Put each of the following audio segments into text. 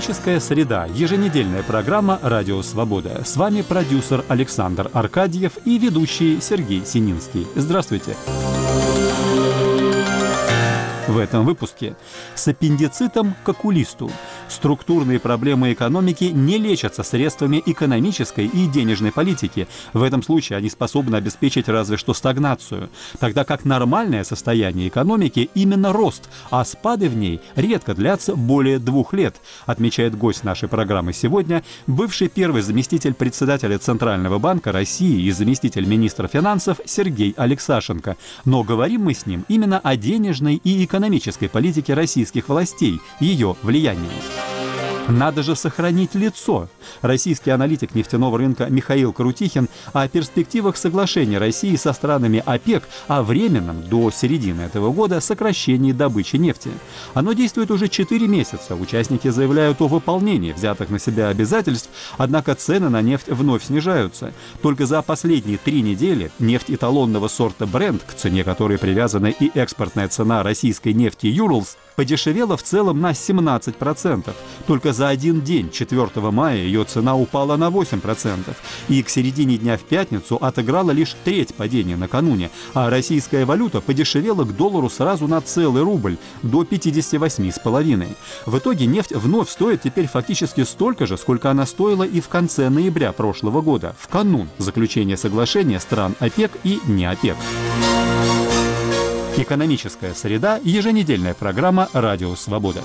Экономическая среда. Еженедельная программа «Радио Свобода». С вами продюсер Александр Аркадьев и ведущий Сергей Сининский. Здравствуйте. В этом выпуске с аппендицитом к окулисту. Структурные проблемы экономики не лечатся средствами экономической и денежной политики. В этом случае они способны обеспечить разве что стагнацию. Тогда как нормальное состояние экономики именно рост, а спады в ней редко длятся более 2 лет, отмечает гость нашей программы сегодня, бывший первый заместитель председателя Центрального банка России и заместитель министра финансов Сергей Алексашенко. Но говорим мы с ним именно о денежной и экономической политике российских властей, ее влиянии. Надо же сохранить лицо. Российский аналитик нефтяного рынка Михаил Крутихин о перспективах соглашения России со странами ОПЕК о временном до середины этого года сокращении добычи нефти. Оно действует уже 4 месяца. Участники заявляют о выполнении взятых на себя обязательств, однако цены на нефть вновь снижаются. Только за последние 3 недели нефть эталонного сорта Brent, к цене которой привязана и экспортная цена российской нефти Urals, подешевела в целом на 17%. Только за один день, 4 мая, ее цена упала на 8%. И к середине дня в пятницу отыграла лишь треть падения накануне. А российская валюта подешевела к доллару сразу на целый рубль, до 58,5. В итоге нефть вновь стоит теперь фактически столько же, сколько она стоила и в конце ноября прошлого года, в канун заключения соглашения стран ОПЕК и не ОПЕК. Экономическая среда. Еженедельная программа «Радио Свобода».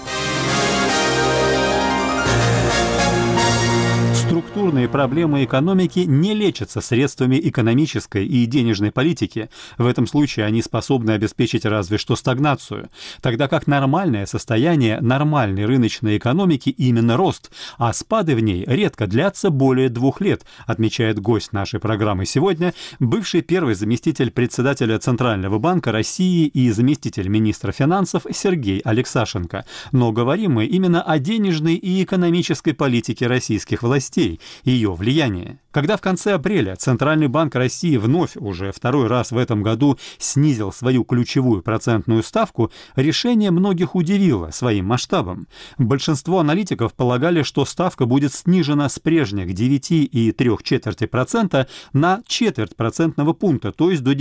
Структурные проблемы экономики не лечатся средствами экономической и денежной политики. В этом случае они способны обеспечить разве что стагнацию. Тогда как нормальное состояние нормальной рыночной экономики именно рост, а спады в ней редко длятся более 2 лет, отмечает гость нашей программы сегодня, бывший первый заместитель председателя Центрального банка России и заместитель министра финансов Сергей Алексашенко. Но говорим мы именно о денежной и экономической политике российских властей, ее влияние. Когда в конце апреля Центральный банк России вновь уже 2-й раз в этом году снизил свою ключевую процентную ставку, решение многих удивило своим масштабом. Большинство аналитиков полагали, что ставка будет снижена с прежних 9,75% на четверть процентного пункта, то есть до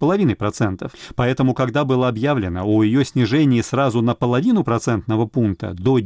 9,5%. Поэтому, когда было объявлено о ее снижении сразу на половину процентного пункта, до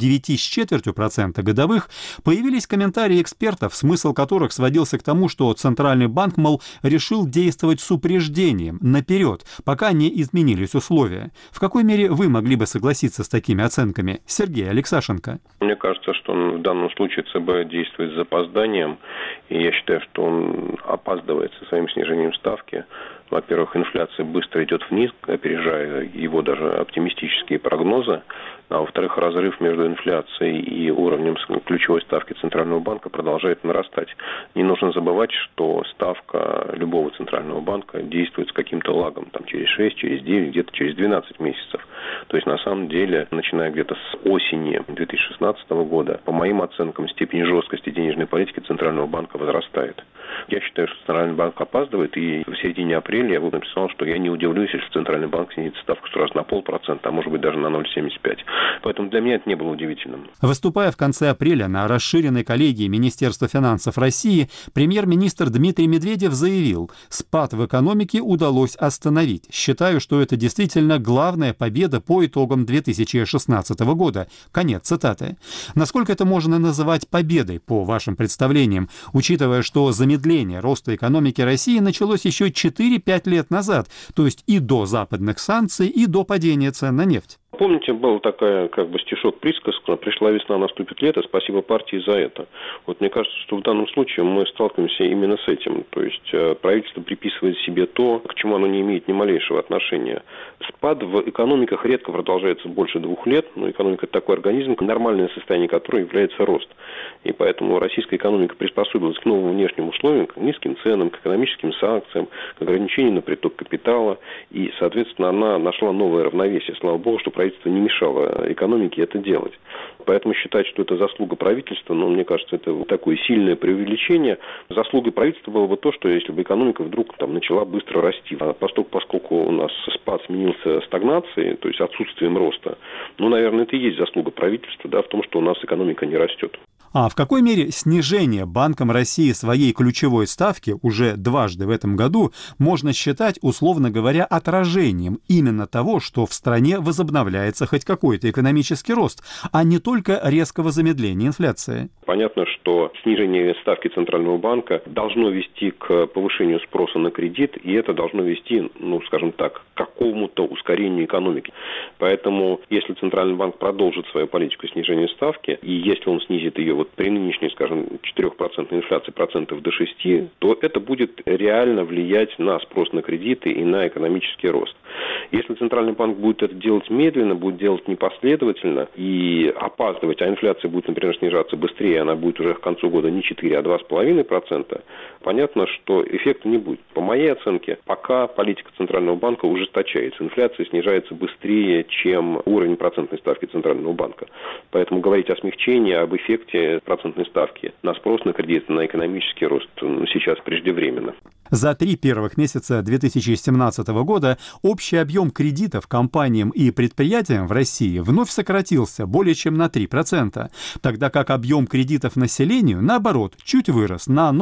9,25% годовых, появились комментарии экспертов, смысл которых сводился к тому, что Центральный банк, мол, решил действовать с упреждением, наперед, пока не изменились условия. В какой мере вы могли бы согласиться с такими оценками, Сергей Алексашенко? Мне кажется, что он в данном случае ЦБ действует с запозданием, и я считаю, что он опаздывает со своим снижением ставки. Во-первых, инфляция быстро идет вниз, опережая его даже оптимистические прогнозы. А во-вторых, разрыв между инфляцией и уровнем ключевой ставки Центрального банка продолжает нарастать. Не нужно забывать, что ставка любого Центрального банка действует с каким-то лагом, там через 6, через 9, где-то через 12 месяцев. То есть, на самом деле, начиная где-то с осени 2016 года, по моим оценкам, степень жесткости денежной политики Центрального банка возрастает. Я считаю, что Центральный банк опаздывает, и в середине апреля я бы написал, что я не удивлюсь, если Центральный банк снизит ставку сразу на 0,5%, а может быть даже на 0,75%. Поэтому для меня это не было удивительным. Выступая в конце апреля на расширенной коллегии Министерства финансов России, премьер-министр Дмитрий Медведев заявил: спад в экономике удалось остановить. Считаю, что это действительно главная победа по итогам 2016 года. Конец цитаты. Насколько это можно называть победой, по вашим представлениям, учитывая, что замедление роста экономики России началось еще 4-5 лет назад, то есть и до западных санкций, и до падения цен на нефть? Помните, был такая стишок-присказка: «Пришла весна, наступит лето, спасибо партии за это». Вот мне кажется, что в данном случае мы сталкиваемся именно с этим. То есть правительство приписывает себе то, к чему оно не имеет ни малейшего отношения. Спад в экономиках редко продолжается больше 2 лет, но экономика – это такой организм, нормальное состояние которого является рост. И поэтому российская экономика приспособилась к новым внешним условиям, к низким ценам, к экономическим санкциям, к ограничению на приток капитала. И, соответственно, она нашла новое равновесие. Слава богу, что правительство правительство не мешало экономике это делать. Поэтому считать, что это заслуга правительства, мне кажется, это вот такое сильное преувеличение. Заслугой правительства было бы то, что если бы экономика вдруг начала быстро расти. А поскольку у нас спад сменился стагнацией, то есть отсутствием роста, наверное, это и есть заслуга правительства, в том, что у нас экономика не растет. А в какой мере снижение Банком России своей ключевой ставки уже дважды в этом году можно считать, условно говоря, отражением именно того, что в стране возобновляется хоть какой-то экономический рост, а не только резкого замедления инфляции? Понятно, что снижение ставки Центрального банка должно вести к повышению спроса на кредит, и это должно вести, скажем так, к какому-то ускорению экономики. Поэтому, если Центральный банк продолжит свою политику снижения ставки, и если он снизит ее при нынешней, 4% инфляции процентов до 6%, то это будет реально влиять на спрос на кредиты и на экономический рост. Если Центральный банк будет это делать медленно, будет делать непоследовательно и опаздывать, а инфляция будет, например, снижаться быстрее, она будет уже к концу года не 4, а 2,5%, понятно, что эффекта не будет. По моей оценке, пока политика Центрального банка ужесточается, инфляция снижается быстрее, чем уровень процентной ставки Центрального банка. Поэтому говорить о смягчении, об эффекте процентной ставки на спрос на кредиты, на экономический рост сейчас преждевременно. За 3 первых месяца 2017 года общий объем кредитов компаниям и предприятиям в России вновь сократился более чем на 3%, тогда как объем кредитов населению, наоборот, чуть вырос на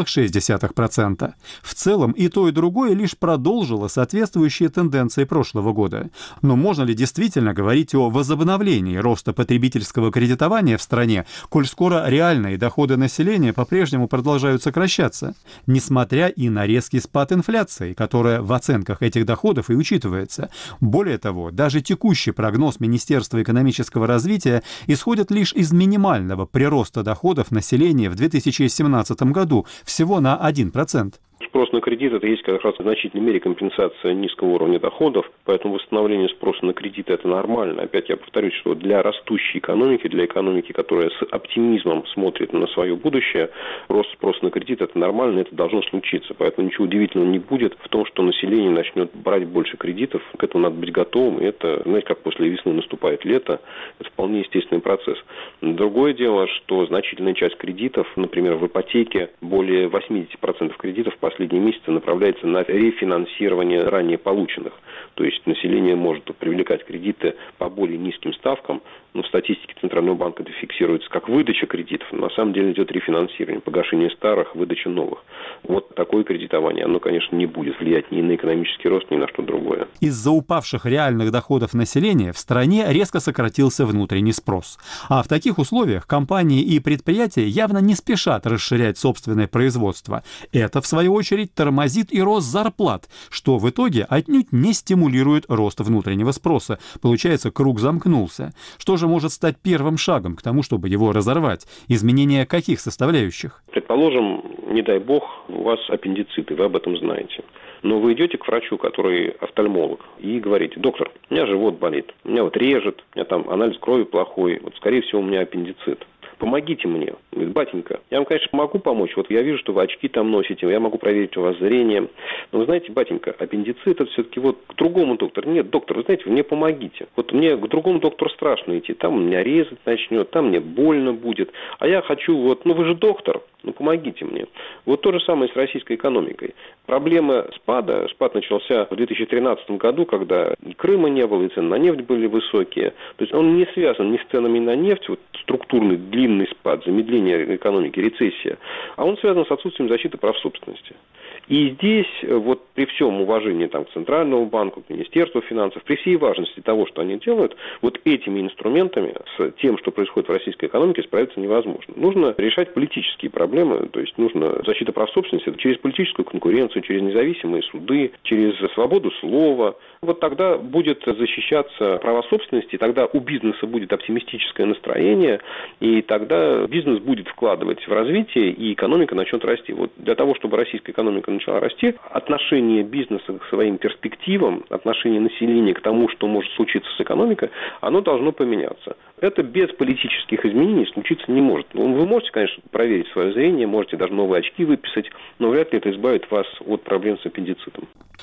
0,6%. В целом и то, и другое лишь продолжило соответствующие тенденции прошлого года. Но можно ли действительно говорить о возобновлении роста потребительского кредитования в стране, коль скоро реальные доходы населения по-прежнему продолжают сокращаться, несмотря и на резкий спад инфляции, которая в оценках этих доходов и учитывается. Более того, даже текущий прогноз Министерства экономического развития исходит лишь из минимального прироста доходов населения в 2017 году всего на 1%. Спрос на кредит – это есть как раз в значительной мере компенсация низкого уровня доходов, поэтому восстановление спроса на кредиты – это нормально. Опять я повторюсь, что для растущей экономики, для экономики, которая с оптимизмом смотрит на свое будущее, рост спроса на кредит – это нормально, это должно случиться. Поэтому ничего удивительного не будет в том, что население начнет брать больше кредитов, к этому надо быть готовым. И это, знаете, как после весны наступает лето, это вполне естественный процесс. Другое дело, что значительная часть кредитов, например, в ипотеке, более 80% кредитов в последние месяцы направляется на рефинансирование ранее полученных. То есть население может привлекать кредиты по более низким ставкам, но в статистике Центрального банка это фиксируется как выдача кредитов. На самом деле идет рефинансирование, погашение старых, выдача новых. Вот такое кредитование, оно, конечно, не будет влиять ни на экономический рост, ни на что другое. Из-за упавших реальных доходов населения в стране резко сократился внутренний спрос. А в таких условиях компании и предприятия явно не спешат расширять собственное производство. Это, в свою очередь, тормозит и рост зарплат, что в итоге отнюдь не стимулирует рост внутреннего спроса. Получается, круг замкнулся. Что же может стать первым шагом к тому, чтобы его разорвать? Изменение каких составляющих? Предположим, не дай бог, у вас аппендицит, и вы об этом знаете. Но вы идете к врачу, который офтальмолог, и говорите: доктор, у меня живот болит, меня режет, у меня там анализ крови плохой, скорее всего, у меня аппендицит. Помогите мне. Говорит: батенька, я вам, конечно, могу помочь. Я вижу, что вы очки там носите, я могу проверить у вас зрение. Но вы знаете, батенька, аппендицит это все-таки к другому доктору. Нет, доктор, вы знаете, вы мне помогите. Мне к другому доктору страшно идти. Там меня резать начнет, там мне больно будет. А я хочу, вы же доктор, помогите мне. То же самое с российской экономикой. Проблема спада. Спад начался в 2013 году, когда и Крыма не было, и цены на нефть были высокие. То есть он не связан ни с ценами на нефть, структурный, длинный спад, замедление экономики, рецессия, а он связан с отсутствием защиты прав собственности. И здесь, при всем уважении к Центральному банку, к Министерству финансов, при всей важности того, что они делают, этими инструментами с тем, что происходит в российской экономике, справиться невозможно. Нужно решать политические проблемы, то есть нужно защита прав собственности через политическую конкуренцию, через независимые суды, через свободу слова. Тогда будет защищаться права собственности, тогда у бизнеса будет оптимистическое настроение, и тогда бизнес будет вкладывать в развитие, и экономика начнет расти. Для того, чтобы российская экономика начала расти, отношение бизнеса к своим перспективам, отношение населения к тому, что может случиться с экономикой, оно должно поменяться. Это без политических изменений случиться не может. Вы можете, конечно, проверить свое зрение, можете даже новые очки выписать, но вряд ли это избавит вас от проблем с аппендицитом.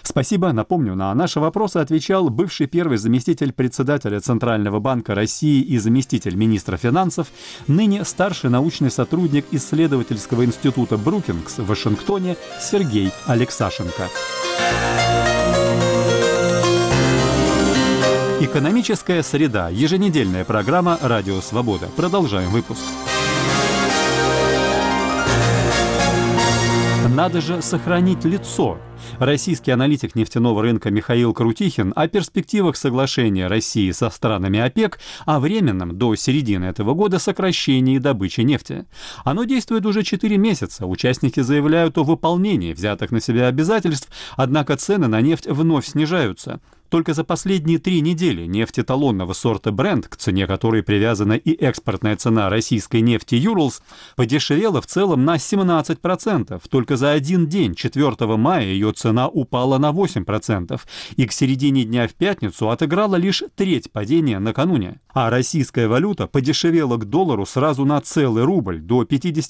Спасибо. Напомню, на наши вопросы отвечал бывший первый заместитель председателя Центрального банка России и заместитель министра финансов, ныне старший научный сотрудник исследовательского института Брукингс в Вашингтоне Сергей Алексашенко. Экономическая среда. Еженедельная программа «Радио Свобода». Продолжаем выпуск. Надо же сохранить лицо. Российский аналитик нефтяного рынка Михаил Крутихин о перспективах соглашения России со странами ОПЕК о временном до середины этого года сокращении добычи нефти. Оно действует уже 4 месяца. Участники заявляют о выполнении взятых на себя обязательств, однако цены на нефть вновь снижаются. Только за последние 3 недели нефть эталонного сорта Brent, к цене которой привязана и экспортная цена российской нефти Urals, подешевела в целом на 17%. Только за один день, 4 мая, ее цена упала на 8%. И к середине дня в пятницу отыграла лишь треть падения накануне. А российская валюта подешевела к доллару сразу на целый рубль, до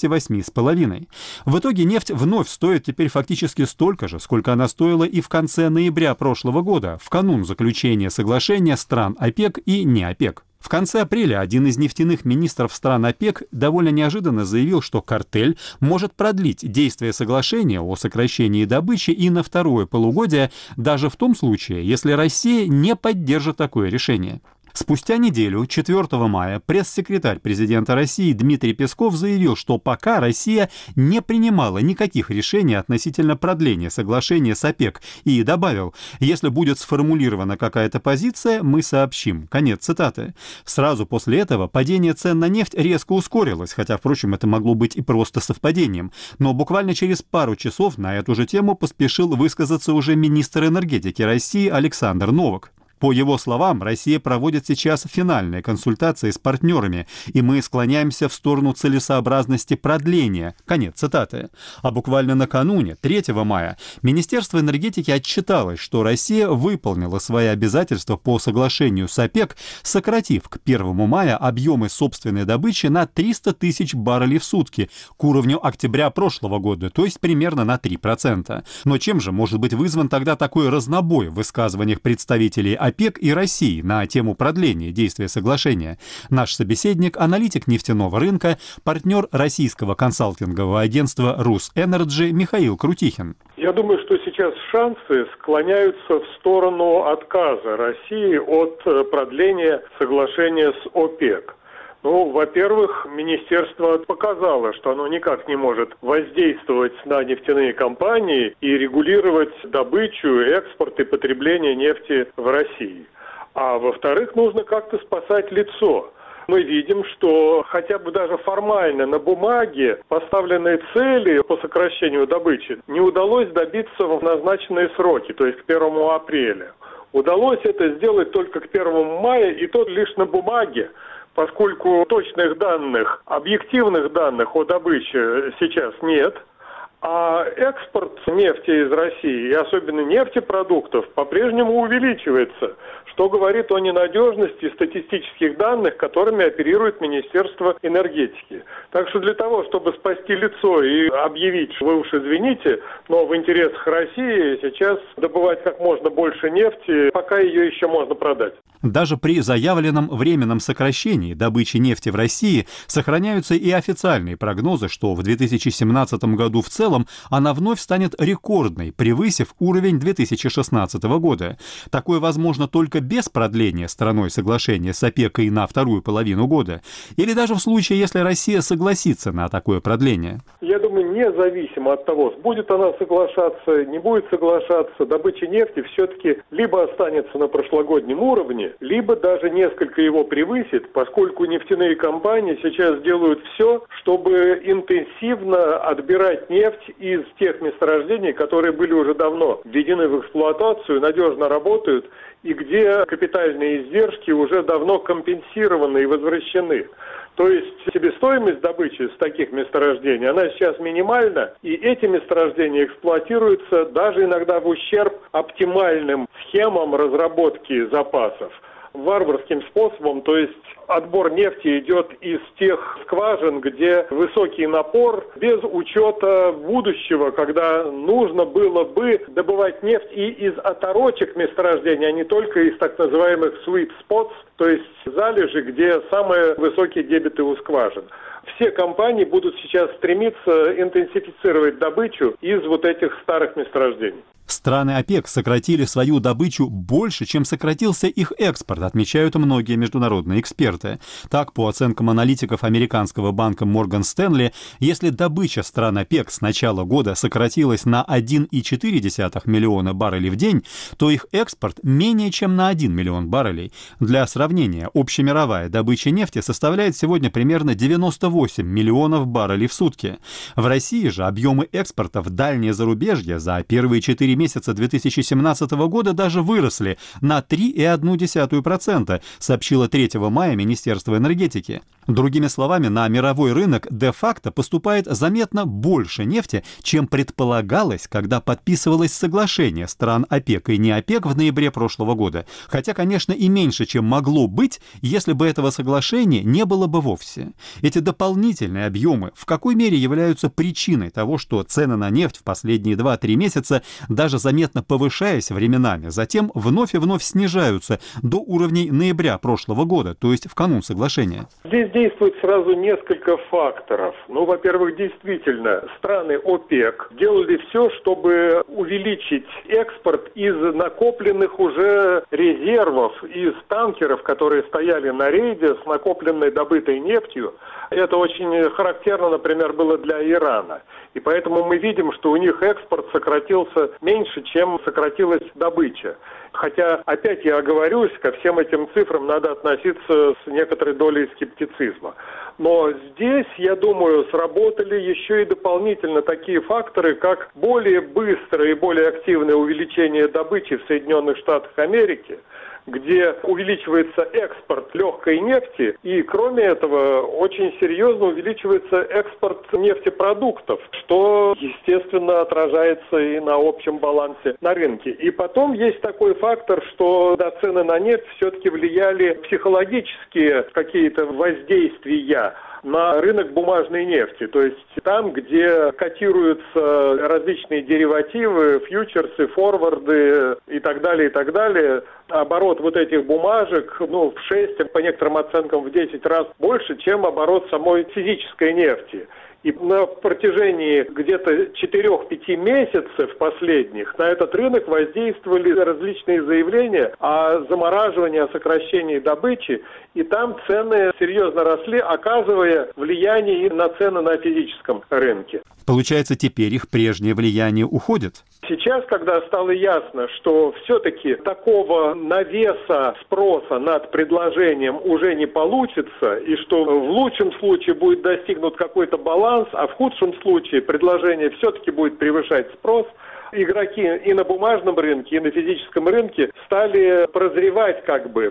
58,5. В итоге нефть вновь стоит теперь фактически столько же, сколько она стоила и в конце ноября прошлого года, в канун заключения соглашения стран ОПЕК и не ОПЕК. В конце апреля один из нефтяных министров стран ОПЕК довольно неожиданно заявил, что картель может продлить действие соглашения о сокращении добычи и на второе полугодие, даже в том случае, если Россия не поддержит такое решение. Спустя неделю, 4 мая, пресс-секретарь президента России Дмитрий Песков заявил, что пока Россия не принимала никаких решений относительно продления соглашения с ОПЕК, и добавил: «Если будет сформулирована какая-то позиция, мы сообщим». Конец цитаты. Сразу после этого падение цен на нефть резко ускорилось, хотя, впрочем, это могло быть и просто совпадением. Но буквально через пару часов на эту же тему поспешил высказаться уже министр энергетики России Александр Новак. По его словам, Россия проводит сейчас финальные консультации с партнерами, и мы склоняемся в сторону целесообразности продления. Конец цитаты. А буквально накануне, 3 мая, Министерство энергетики отчиталось, что Россия выполнила свои обязательства по соглашению с ОПЕК, сократив к 1 мая объемы собственной добычи на 300 тысяч баррелей в сутки к уровню октября прошлого года, то есть примерно на 3%. Но чем же может быть вызван тогда такой разнобой в высказываниях представителей ОПЕК и России на тему продления действия соглашения? Наш собеседник, аналитик нефтяного рынка, партнер российского консалтингового агентства «Русэнерджи» Михаил Крутихин. Я думаю, что сейчас шансы склоняются в сторону отказа России от продления соглашения с ОПЕК. Во-первых, министерство показало, что оно никак не может воздействовать на нефтяные компании и регулировать добычу, экспорт и потребление нефти в России. А во-вторых, нужно как-то спасать лицо. Мы видим, что хотя бы даже формально на бумаге поставленные цели по сокращению добычи не удалось добиться в назначенные сроки, то есть к 1 апреля. Удалось это сделать только к 1 мая, и то лишь на бумаге, поскольку точных данных, объективных данных о добыче сейчас нет, а экспорт нефти из России, и особенно нефтепродуктов, по-прежнему увеличивается, что говорит о ненадежности статистических данных, которыми оперирует Министерство энергетики. Так что для того, чтобы спасти лицо и объявить, что вы уж извините, но в интересах России сейчас добывать как можно больше нефти, пока ее еще можно продать. Даже при заявленном временном сокращении добычи нефти в России сохраняются и официальные прогнозы, что в 2017 году в целом она вновь станет рекордной, превысив уровень 2016 года. Такое возможно только без продления страной соглашения с ОПЕК и на вторую половину года, или даже в случае, если Россия согласится на такое продление. Я думаю, независимо от того, будет она соглашаться, не будет соглашаться, добыча нефти все-таки либо останется на прошлогоднем уровне, либо даже несколько его превысит, поскольку нефтяные компании сейчас делают все, чтобы интенсивно отбирать нефть из тех месторождений, которые были уже давно введены в эксплуатацию, надежно работают, и где капитальные издержки уже давно компенсированы и возвращены. То есть себестоимость добычи с таких месторождений, она сейчас минимальна, и эти месторождения эксплуатируются даже иногда в ущерб оптимальным схемам разработки запасов. варварским способом, то есть отбор нефти идет из тех скважин, где высокий напор, без учета будущего, когда нужно было бы добывать нефть и из оторочек месторождения, а не только из так называемых sweet spots, то есть залежи, где самые высокие дебиты у скважин. Все компании будут сейчас стремиться интенсифицировать добычу из вот этих старых месторождений. Страны ОПЕК сократили свою добычу больше, чем сократился их экспорт, отмечают многие международные эксперты. Так, по оценкам аналитиков американского банка Morgan Stanley, если добыча стран ОПЕК с начала года сократилась на 1,4 миллиона баррелей в день, то их экспорт менее чем на 1 миллион баррелей. Для сравнения, общемировая добыча нефти составляет сегодня примерно 98 миллионов баррелей в сутки. В России же объемы экспорта в дальнее зарубежье за первые 4 месяца 2017 года даже выросли на 3,1%, сообщило 3 мая Министерство энергетики. Другими словами, на мировой рынок де-факто поступает заметно больше нефти, чем предполагалось, когда подписывалось соглашение стран ОПЕК и не ОПЕК в ноябре прошлого года. Хотя, конечно, и меньше, чем могло быть, если бы этого соглашения не было бы вовсе. Эти дополнительные объемы в какой мере являются причиной того, что цены на нефть в последние 2-3 месяца, даже заметно повышаясь временами, затем вновь и вновь снижаются до уровней ноября прошлого года, то есть в канун соглашения? Здесь действует сразу несколько факторов. Во-первых, действительно, страны ОПЕК делали все, чтобы увеличить экспорт из накопленных уже резервов, из танкеров, которые стояли на рейде с накопленной добытой нефтью. Это очень характерно, например, было для Ирана. И поэтому мы видим, что у них экспорт сократился меньше, чем сократилась добыча. Хотя, опять я оговорюсь, ко всем этим цифрам надо относиться с некоторой долей скептицизма. Но здесь, я думаю, сработали еще и дополнительно такие факторы, как более быстрое и более активное увеличение добычи в Соединенных Штатах Америки, где увеличивается экспорт легкой нефти, и кроме этого очень серьезно увеличивается экспорт нефтепродуктов, что, естественно, отражается и на общем балансе на рынке. И потом есть такой фактор, что на цены на нефть все-таки влияли психологические какие-то воздействия на рынок бумажной нефти, то есть там, где котируются различные деривативы, фьючерсы, форварды и так далее, оборот вот этих бумажек, в 6, по некоторым оценкам в 10 раз больше, чем оборот самой физической нефти. И на протяжении где-то 4-5 месяцев последних на этот рынок воздействовали различные заявления о замораживании, о сокращении добычи, и там цены серьезно росли, оказывая влияние и на цены на физическом рынке. Получается, теперь их прежнее влияние уходит? Сейчас, когда стало ясно, что все-таки такого навеса спроса над предложением уже не получится, и что в лучшем случае будет достигнут какой-то баланс, а в худшем случае предложение все-таки будет превышать спрос, игроки и на бумажном рынке, и на физическом рынке стали прозревать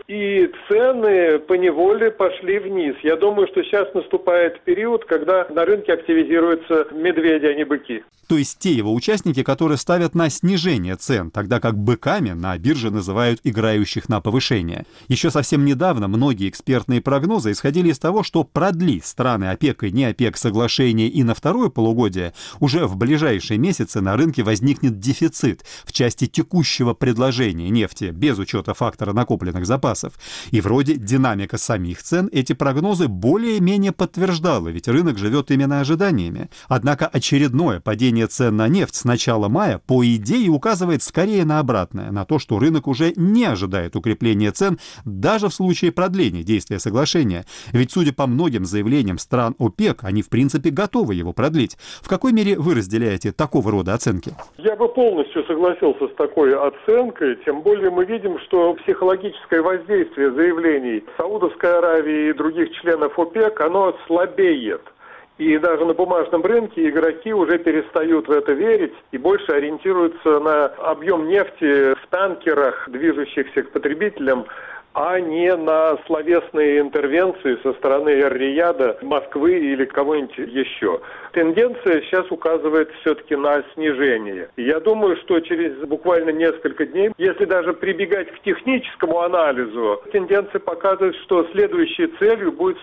и цены поневоле пошли вниз. Я думаю, что сейчас наступает период, когда на рынке активизируются медведи, а не быки. То есть те его участники, которые ставят на снижение цен, тогда как быками на бирже называют играющих на повышение. Еще совсем недавно многие экспертные прогнозы исходили из того, что продли страны ОПЕК и не ОПЕК соглашение и на второе полугодие, уже в ближайшие месяцы на рынке возникнет дефицит в части текущего предложения нефти, без учета фактора накопленных запасов. И вроде динамика самих цен эти прогнозы более-менее подтверждала, ведь рынок живет именно ожиданиями. Однако очередное падение цен на нефть с начала мая, по идее, указывает скорее на обратное, на то, что рынок уже не ожидает укрепления цен даже в случае продления действия соглашения. Ведь, судя по многим заявлениям стран ОПЕК, они в принципе готовы его продлить. В какой мере вы разделяете такого рода оценки? Я бы полностью согласился с такой оценкой, тем более мы видим, что психологическое воздействие заявлений Саудовской Аравии и других членов ОПЕК, оно слабеет. И даже на бумажном рынке игроки уже перестают в это верить и больше ориентируются на объем нефти в танкерах, движущихся к потребителям, а не на словесные интервенции со стороны Эр-Рияда, Москвы или кого-нибудь еще. Тенденция сейчас указывает все-таки на снижение. Я думаю, что через буквально несколько дней, если даже прибегать к техническому анализу, тенденция показывает, что следующей целью будет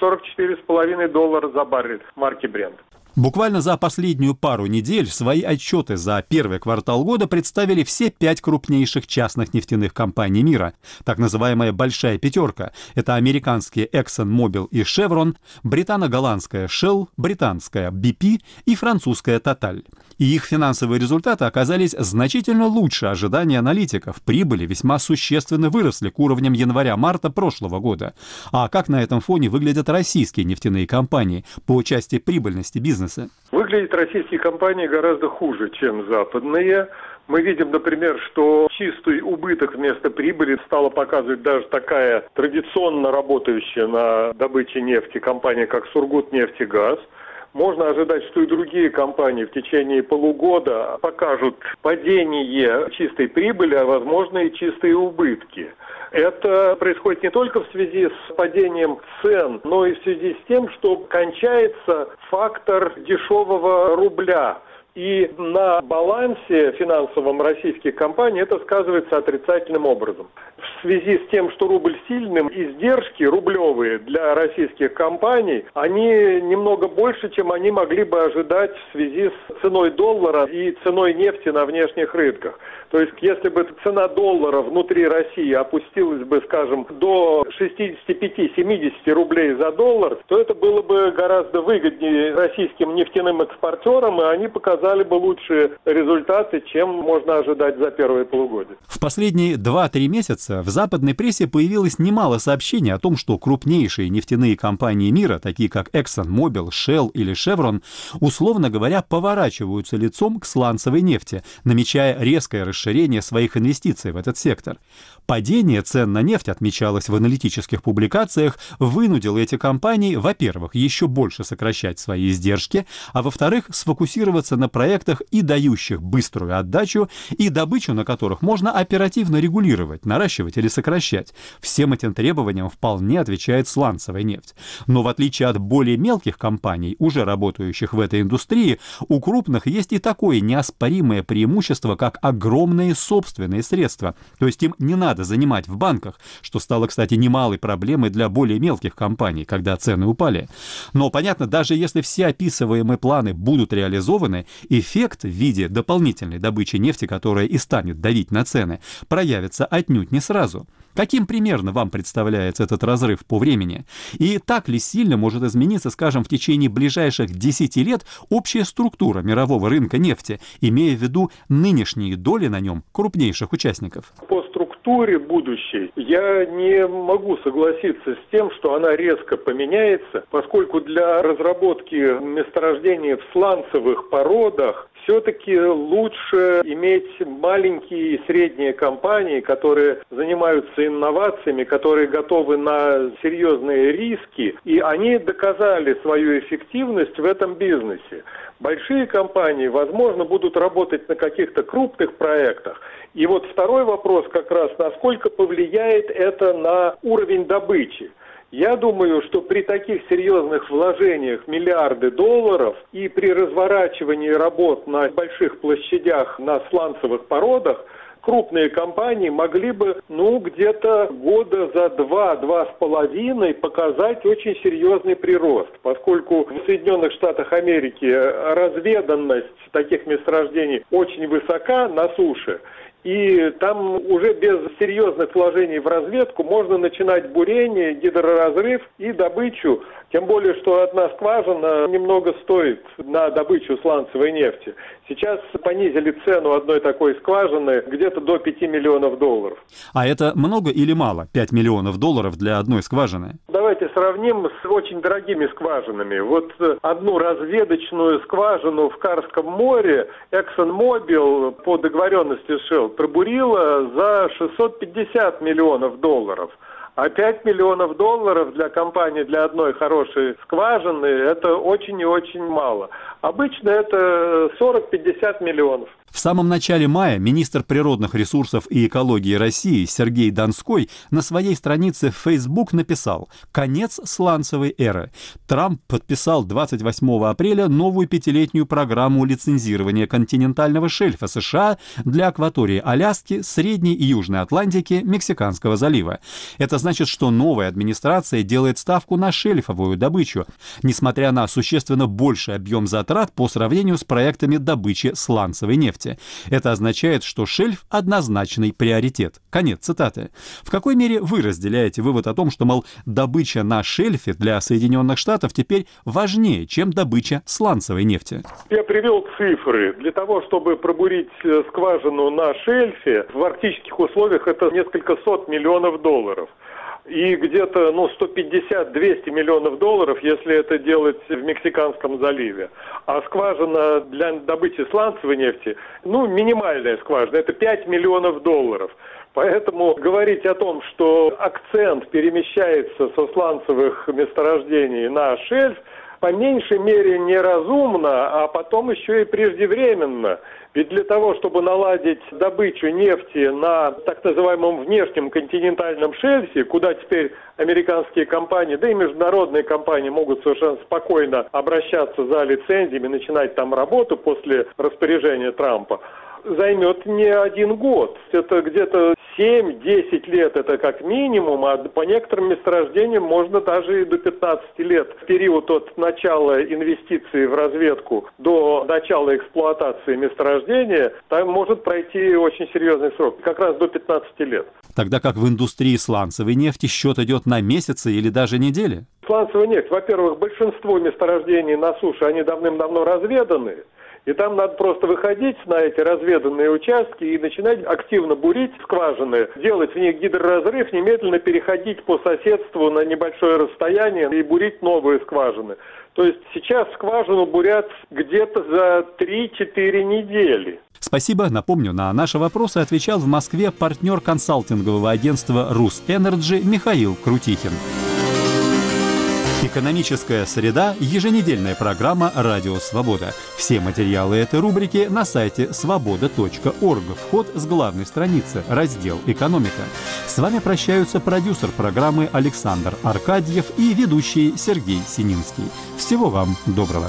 $44,5 за баррель марки Brent. Буквально за последнюю пару недель свои отчеты за первый квартал года представили все 5 крупнейших частных нефтяных компаний мира. Так называемая «большая пятерка» — это американские ExxonMobil и Chevron, британо-голландская Shell, британская BP и французская Total. И их финансовые результаты оказались значительно лучше ожиданий аналитиков. Прибыли весьма существенно выросли к уровням января-марта прошлого года. А как на этом фоне выглядят российские нефтяные компании по части прибыльности бизнеса? Выглядят российские компании гораздо хуже, чем западные. Мы видим, например, что чистый убыток вместо прибыли стала показывать даже такая традиционно работающая на добыче нефти компания, как Сургутнефтегаз. Можно ожидать, что и другие компании в течение полугода покажут падение чистой прибыли, а возможно и чистые убытки. Это происходит не только в связи с падением цен, но и в связи с тем, что кончается фактор дешевого рубля. И на балансе финансовом российских компаний это сказывается отрицательным образом. В связи с тем, что рубль сильным, издержки рублевые для российских компаний, они немного больше, чем они могли бы ожидать в связи с ценой доллара и ценой нефти на внешних рынках. То есть, если бы цена доллара внутри России опустилась бы, скажем, до 65-70 рублей за доллар, то это было бы гораздо выгоднее российским нефтяным экспортерам, и они показали бы лучшие результаты, чем можно ожидать за первое полугодие. В последние 2-3 месяца в западной прессе появилось немало сообщений о том, что крупнейшие нефтяные компании мира, такие как ExxonMobil, Shell или Chevron, условно говоря, поворачиваются лицом к сланцевой нефти, намечая резкое расширение своих инвестиций в этот сектор. Падение цен на нефть, отмечалось в аналитических публикациях, вынудило эти компании, во-первых, еще больше сокращать свои издержки, а во-вторых, сфокусироваться на проектах и дающих быструю отдачу, и добычу на которых можно оперативно регулировать, наращивать или сокращать. Всем этим требованиям вполне отвечает сланцевая нефть. Но в отличие от более мелких компаний, уже работающих в этой индустрии, у крупных есть и такое неоспоримое преимущество, как огромные собственные средства. То есть им не надо занимать в банках, что стало, кстати, немалой проблемой для более мелких компаний, когда цены упали. Но, понятно, даже если все описываемые планы будут реализованы, эффект в виде дополнительной добычи нефти, которая и станет давить на цены, проявится отнюдь не сразу. Каким примерно вам представляется этот разрыв по времени? И так ли сильно может измениться, скажем, в течение ближайших 10 лет общая структура мирового рынка нефти, имея в виду нынешние доли на нем крупнейших участников? По структуре будущей я не могу согласиться с тем, что она резко поменяется, поскольку для разработки месторождений в сланцевых породах все-таки лучше иметь маленькие и средние компании, которые занимаются инновациями, которые готовы на серьезные риски, и они доказали свою эффективность в этом бизнесе. Большие компании, возможно, будут работать на каких-то крупных проектах. И вот второй вопрос как раз, насколько повлияет это на уровень добычи. Я думаю, что при таких серьезных вложениях миллиарды долларов и при разворачивании работ на больших площадях на сланцевых породах крупные компании могли бы, где-то года за 2-2,5 показать очень серьезный прирост, поскольку в Соединенных Штатах Америки разведанность таких месторождений очень высока на суше. И там уже без серьезных вложений в разведку можно начинать бурение, гидроразрыв и добычу. Тем более, что одна скважина немного стоит на добычу сланцевой нефти. Сейчас понизили цену одной такой скважины где-то до $5 миллионов. А это много или мало? $5 миллионов для одной скважины? Давайте сравним с очень дорогими скважинами. Вот одну разведочную скважину в Карском море ExxonMobil по договоренности с Shell пробурила за $650 миллионов. А 5 миллионов долларов для компании, для одной хорошей скважины, это очень и очень мало. Обычно это 40-50 миллионов. В самом начале мая министр природных ресурсов и экологии России Сергей Донской на своей странице в Facebook написал: «Конец сланцевой эры». Трамп подписал 28 апреля новую 5-летнюю программу лицензирования континентального шельфа США для акватории Аляски, Средней и Южной Атлантики, Мексиканского залива. Это значит, что новая администрация делает ставку на шельфовую добычу, несмотря на существенно больший объем затрат по сравнению с проектами добычи сланцевой нефти. Это означает, что шельф – однозначный приоритет. Конец цитаты. В какой мере вы разделяете вывод о том, что, мол, добыча на шельфе для Соединенных Штатов теперь важнее, чем добыча сланцевой нефти? Я привел цифры. Для того, чтобы пробурить скважину на шельфе, в арктических условиях это несколько сот миллионов долларов. И где-то 150-200 миллионов долларов, если это делать в Мексиканском заливе. А скважина для добычи сланцевой нефти, минимальная скважина, это 5 миллионов долларов. Поэтому говорить о том, что акцент перемещается со сланцевых месторождений на шельф, по меньшей мере неразумно, а потом еще и преждевременно. Ведь для того, чтобы наладить добычу нефти на так называемом внешнем континентальном шельфе, куда теперь американские компании, да и международные компании могут совершенно спокойно обращаться за лицензиями, начинать там работу после распоряжения Трампа, займет не один год. Это где-то 7-10 лет, это как минимум, а по некоторым месторождениям можно даже и до 15 лет. В период от начала инвестиций в разведку до начала эксплуатации месторождения, там может пройти очень серьезный срок, как раз до 15 лет. Тогда как в индустрии сланцевой нефти счет идет на месяцы или даже недели? Сланцевая нефть, во-первых, большинство месторождений на суше, они давным-давно разведаны. И там надо просто выходить на эти разведанные участки и начинать активно бурить скважины, делать в них гидроразрыв, немедленно переходить по соседству на небольшое расстояние и бурить новые скважины. То есть сейчас скважину бурят где-то за 3-4 недели. Спасибо. Напомню, на наши вопросы отвечал в Москве партнер консалтингового агентства «Русэнерджи» Михаил Крутихин. «Экономическая среда» – еженедельная программа «Радио Свобода». Все материалы этой рубрики на сайте svoboda.org. Вход с главной страницы, раздел «Экономика». С вами прощаются продюсер программы Александр Аркадьев и ведущий Сергей Сининский. Всего вам доброго.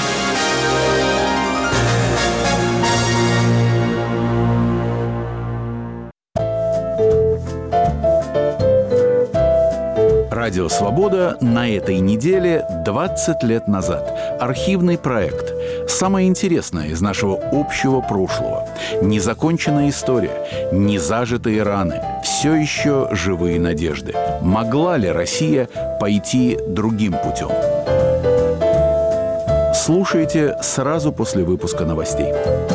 Радио «Свобода» на этой неделе 20 лет назад. Архивный проект. Самое интересное из нашего общего прошлого. Незаконченная история, незажитые раны, все еще живые надежды. Могла ли Россия пойти другим путем? Слушайте сразу после выпуска новостей.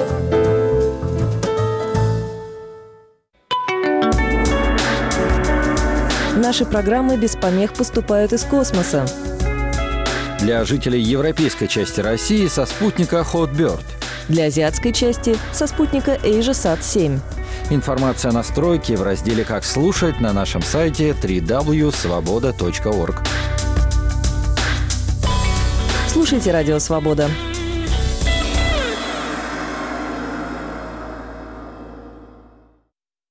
Наши программы без помех поступают из космоса. Для жителей европейской части России со спутника Hotbird. Для азиатской части со спутника AsiaSat-7. Информация о настройке в разделе «Как слушать» на нашем сайте www.svoboda.org. Слушайте «Радио Свобода».